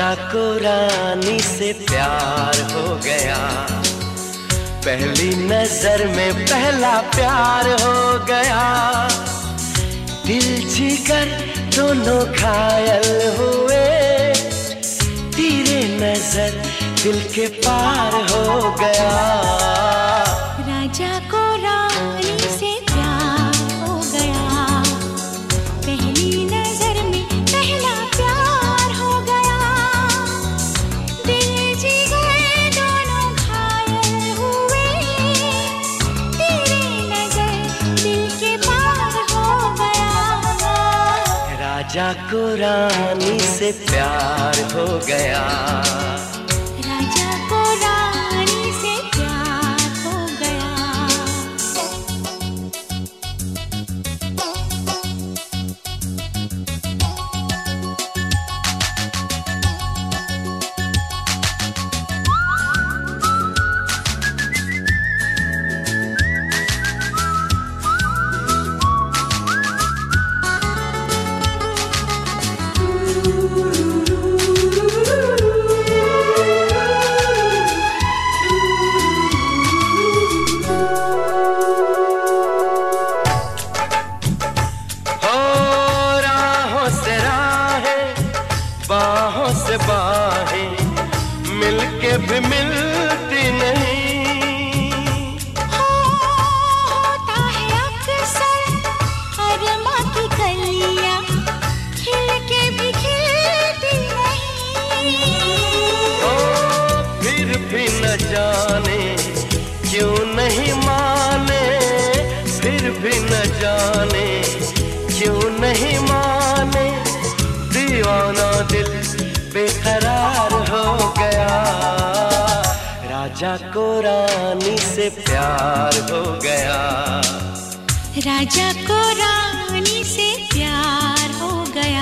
राजा को रानी से प्यार हो गया, पहली नजर में पहला प्यार हो गया। दिल जिगर दोनों घायल हुए, तेरे नजर दिल के पार हो गया। राजा को रानी से प्यार हो गया, पहली नजर में पहला प्यार हो गया। दिल जिगर दोनों घायल हुए, तेरे नजर दिल के पार हो गया। राजा को रानी से प्यार हो गया, राजा को रानी से प्यार हो गया। बाहों से बाहें मिलके भी मिलती नहीं। होता है अक्सर अरमा की कलियां खिल के भी खिलती नहीं। फिर भी न जाने क्यों नहीं माने, फिर भी न जाने क्यों नहीं माने। दीवाना दिल बेकरार हो गया, राजा को रानी से प्यार हो गया, राजा को रानी से प्यार हो गया।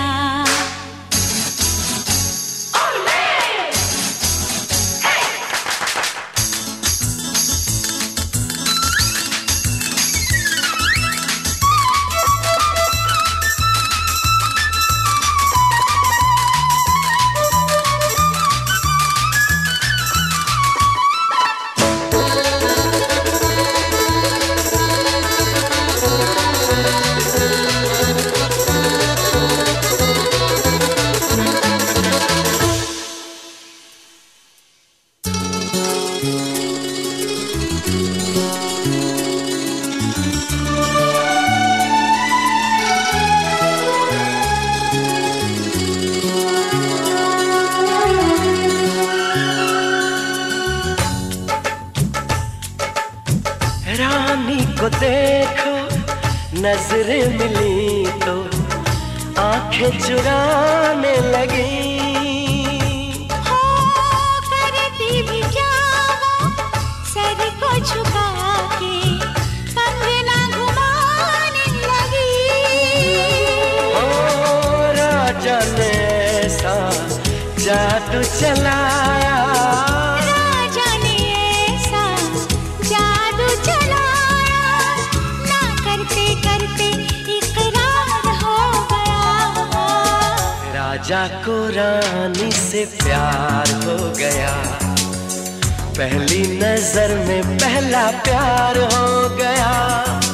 रानी को देखो नजरें मिली तो आंखें चुराने लगी। हो करती भी क्या वो सर को झुका के कंगना घुमाने लगी। ओ राजा ने ऐसा जादू चलाया, राजा को रानी से प्यार हो गया, पहली नजर में पहला प्यार हो गया।